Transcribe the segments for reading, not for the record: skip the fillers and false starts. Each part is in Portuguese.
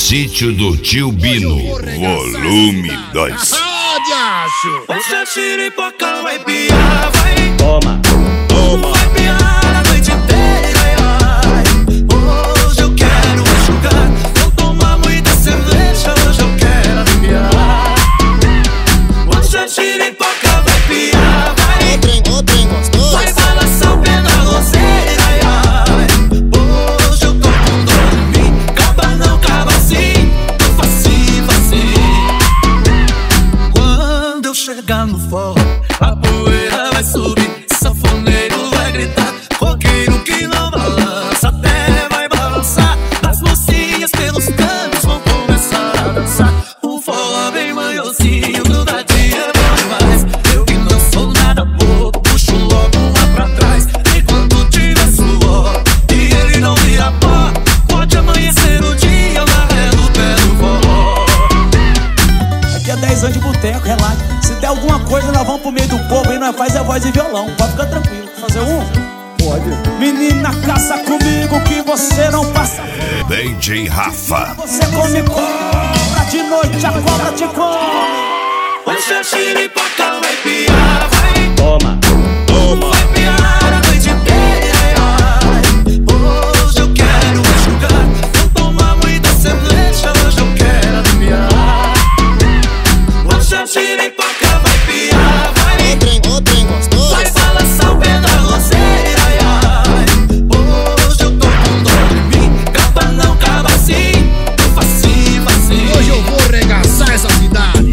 Sítio do Tio Bino, volume 2. Essa xiripoca vai piar, vai. Toma, toma. Vai piar a noite inteira, ai. Hoje eu quero enxugar. Vou tomar muita cerveja, hoje eu quero aliviar. Essa xiripoca vai piar, vai. O trem gostoso. Vai balançar o pé na roseira, ai. Hoje eu tô com dor em mim. Caba não, caba sim. Tô facinho, facinho. Quando eu chegar no forró, a poeira vai subir, sanfoneiro vai gritar, roqueiro que não balança até vai balançar. As mocinhas pelos cantos vão começar a dançar. O forró bem manhosinho, grudadinho é bom demais. Eu que não sou nada bobo, puxo logo uma pra trás. Enquanto tiver suor e ele não vira pó, pode amanhecer o dia na ré do pé do forró. Aqui é 10 anos de boteco, relaxa. Se der alguma coisa, nós vamos pro meio do povo e nós faz a voz e violão. Pode ficar tranquilo. Fazer um? Pode. Menina, caça comigo que você não passa. DJ Rafa. Você come cobra de noite, a cobra te come. Hoje a xiripoca vai piar, vai. Toma, toma. Vai piar a noite inteira, ai. Hoje eu quero enxugar. Vou tomar muita cerveja, hoje eu quero aliviar. Hoje a xiripoca vai piar, vai. O trem gostoso. Vai balançar o pé da roseira, ai. Hoje eu tô com dor em mim. Caba não, caba sim. Tô facinho, facinho. Hoje eu vou regaçar essa cidade.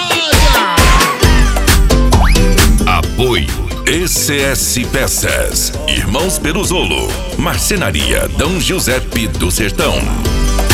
Apoio ECS Peças, Irmãos Peruzolo, Marcenaria D. Giuseppe do Sertão.